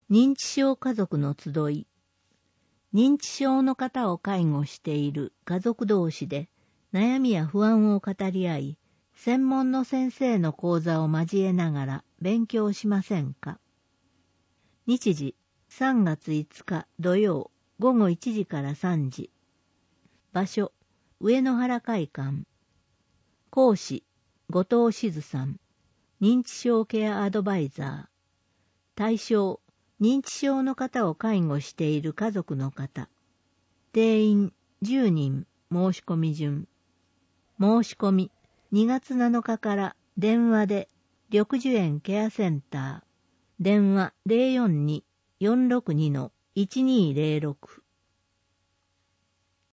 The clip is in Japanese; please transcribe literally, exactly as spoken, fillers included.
認知症家族の集い。認知症の方を介護している家族同士で悩みや不安を語り合い、専門の先生の講座を交えながら勉強しませんか。日時さんがついつか土曜午後いちじからさんじ。場所上野原会館。講師後藤静さん。認知症ケアアドバイザー。対象認知症の方を介護している家族の方。定員じゅうにん申し込み順。申し込みにがつなのかから電話で緑樹園ケアセンター。電話 ゼロよんに よんろくに いちにーゼロろく。